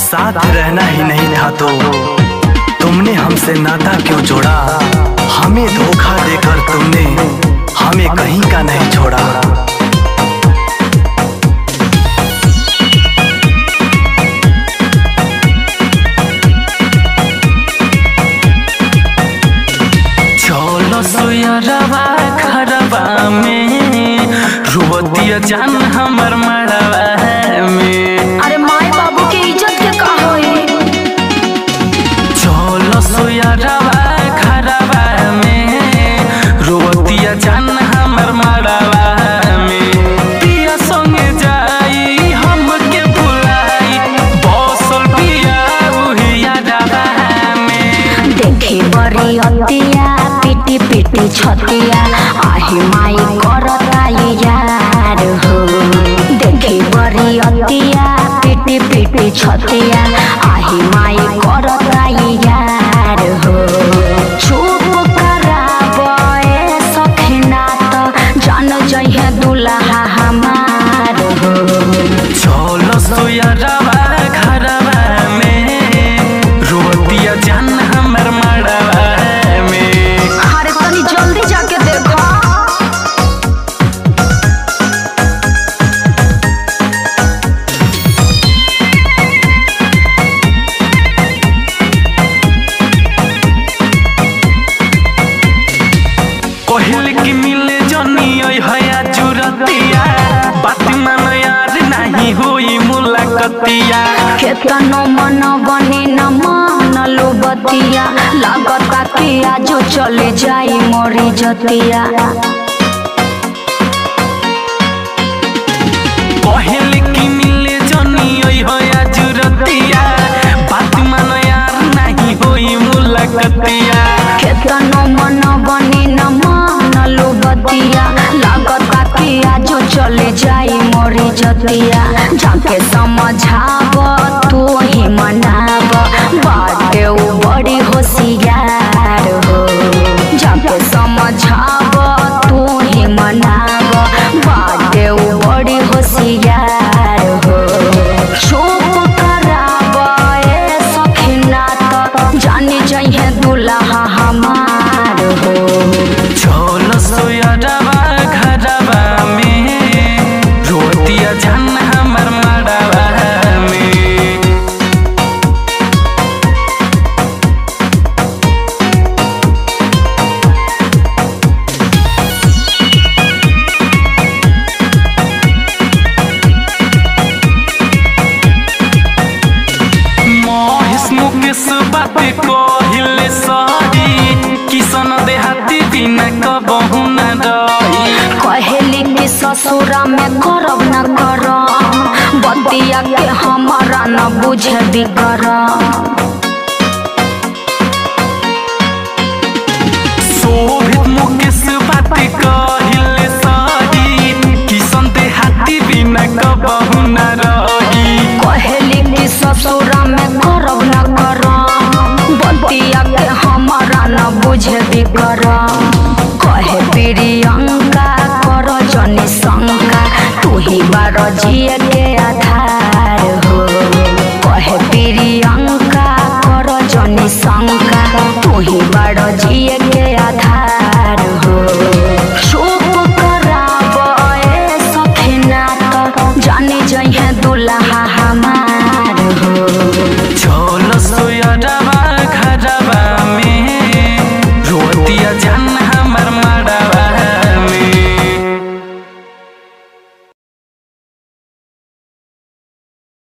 साथ रहना ही नहीं था तो तुमने हमसे नाता क्यों जोड़ा। हमें धोखा देकर तुमने हमें कहीं का नहीं छोड़ा। चलो सुयरवा खरवा में रुवतिया जान हमर मड़वा में। अरे माई बाबू के इज्जत के का होई। चलो सुयरवा खरवा में रुवतिया जान हमर मड़वा में। पिया संगे जाई हमके भुलाई बसल पिया उहिया डबा में। देखी बड़ी अतिया पिटी पिटी छतिया आही माई करता यार हो। देखी बड़ी अतिया पिटी पिटी छतिया आही माई करता यार हो। चुप कराबे सखना तो जान जइहे दुल्हा हमार हो। चलो सुयरवा घरवा में रुवतिया जान हमर मड़वा में। अरे तनी जल्दी जाके देखो। कहल की मिले जनी हया जुरतिया बात मान यार नहीं हुई मुलाकातिया। केतनो मन बने न मानलो बतिया लागता कि आज चले जाई मोरी जतिया। कहल की मिले जनी हया जुरतिया बात मान यार नहीं हुई मुलाकातिया। केतनो मन बने न मानलो बतिया लागता कि आज चले जाई मोरी जतिया। जाके समझाब तू ही मनाब बाटे उ बड़ी होशियार हो। जाके समझाब तू ही मनाब बाटे उ बड़ी होशियार हो। चुप कराब ए सखना तो जानी जइहे दुल्हा हमार हो। चलो सुयरवा घरवा में रुवतिया जान हमर मड़वा में। मोहिस मुकेश बात कहिले सही किसन देहाती बिना कबहू न रही। कहली कि ससुरा में करब न करम बतिया के हमारा न बुझे बिकरम। शोभित मुकेश बात कहिले सही किसन देहाती बिना कबहू न रही। कहली कि ससुरा में करब न करम बतिया के हमारा न बुझे बिकरम। कहे प्रियंका कर जनी शंका तू ही बार जिए के आधार हो। कहे प्रियंका कर जनी शंका तू ही बार जिए